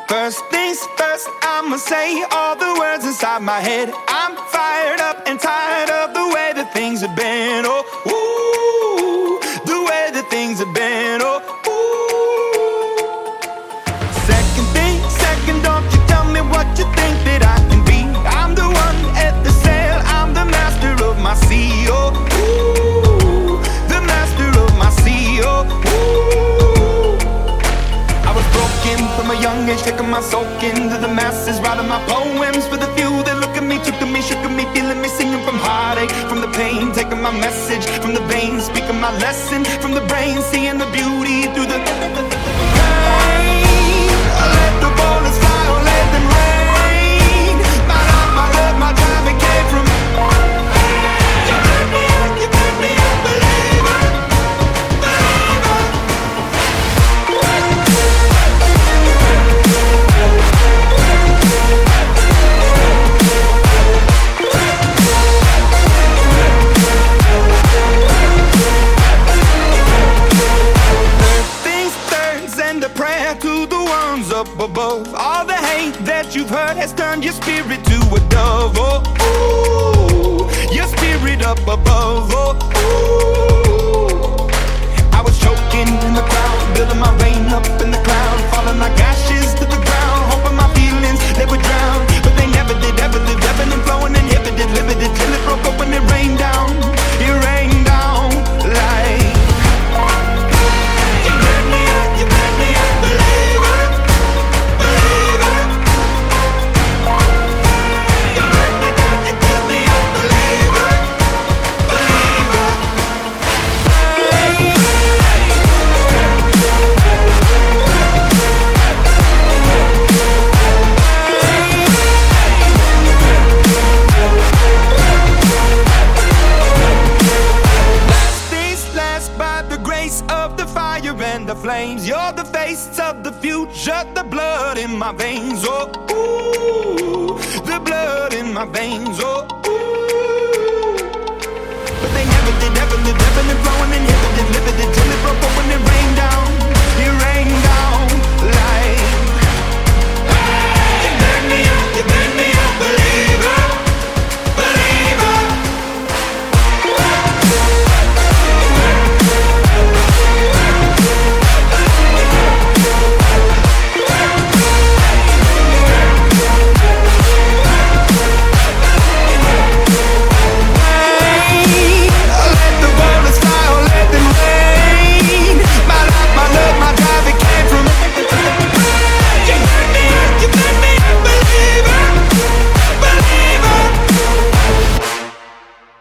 First things first, I'ma say all the words inside my head. I'm fired up and tired of the way that things have been. Oh, ooh, the way that things have been. Oh, ooh. Second thing, second, don't you tell me what you think that I can be. I'm the one at the sail, I'm the master of my sea. Oh, ooh, the master of my sea. Oh, ooh. I was broken from a young age, taking my soul into the masses, writing my poems for the few that look at me, took to me, shook at me, feeling me, singing from heartache, from the pain, taking my message from the veins, speaking my lesson from the brain, seeing the beauty through the pain. Let the bullets fly or let them rain. My love, my drive, it came from you turn me up, believer, believer. Things thirds and a prayer to the ones up above. All the hate that you've heard has turned your spirit to a dove. Oh, ooh, your spirit up above. Oh, ooh. I was choking in the crowd, building my rain up in the cloud, falling like ashes to the ground, hoping my feelings they would drown, but they never did, ever did, ebbing and flowing, inhibited, limited, till it broke up when it rained down. It rained down like you burn me up, believer, believer. You burn me down, you kill me up, believer, believer. Last things last by the grace of the fire and the flames. You're the face of the future, the blood in my veins. Oh, ooh, the blood in my veins. Oh,